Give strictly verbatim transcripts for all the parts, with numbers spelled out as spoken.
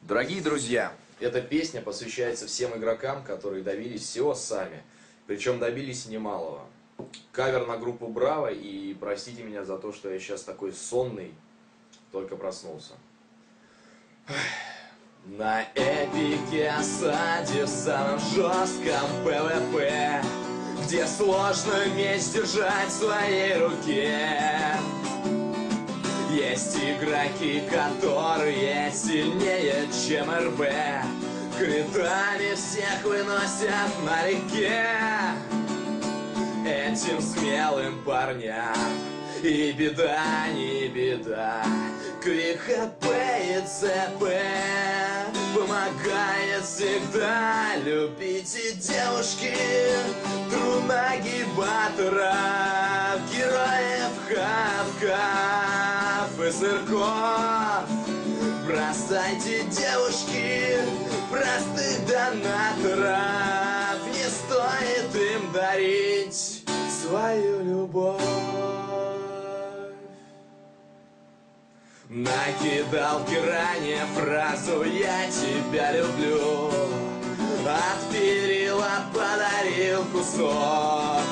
Дорогие друзья, эта песня посвящается всем игрокам, которые добились всего сами, причем добились немалого. Кавер на группу Браво, и простите меня за то, что я сейчас такой сонный, только проснулся. На эпике осаде в самом жестком пэ вэ пэ, где сложно меч держать в своей руке. Есть игроки, которые сильнее, чем эр бэ, критами всех выносят на реке. Этим смелым парням и беда, не беда. Квик хэ пэ и цэ пэ помогает всегда. Любите девушки, трунаги баттеров, героев хавков и сырков. Бросайте девушки простых донаторов, не стоит им дарить свою любовь. Накидалки ранее фразу «я тебя люблю», от перила подарил кусок.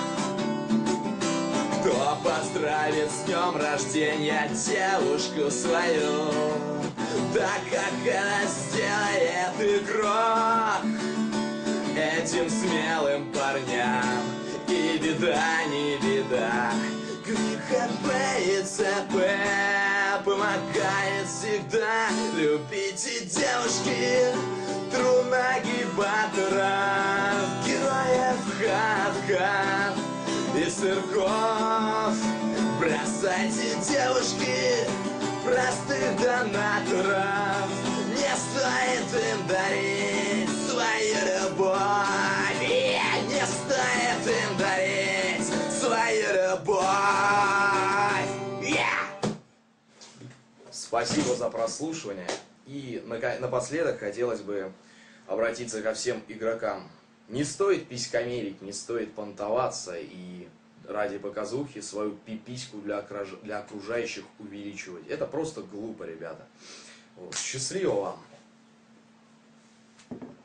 Кто поздравит с днем рождения девушку свою, так как это сделает игрок. Этим смелым парням и беда, не беда. Квик хэ пэ и цэ пэ помогает всегда. Любите девушки, трунаги баттеров, героев хавков и сырков. Бросайте девушки простых донаторов, не стоит им дарить свою любовь. Не стоит им дарить свою любовь. Yeah! Спасибо за прослушивание. И напоследок хотелось бы обратиться ко всем игрокам. Не стоит писькомерить, не стоит понтоваться и ради показухи свою пипиську для, для окружающих увеличивать. Это просто глупо, ребята. Вот. Счастливо вам!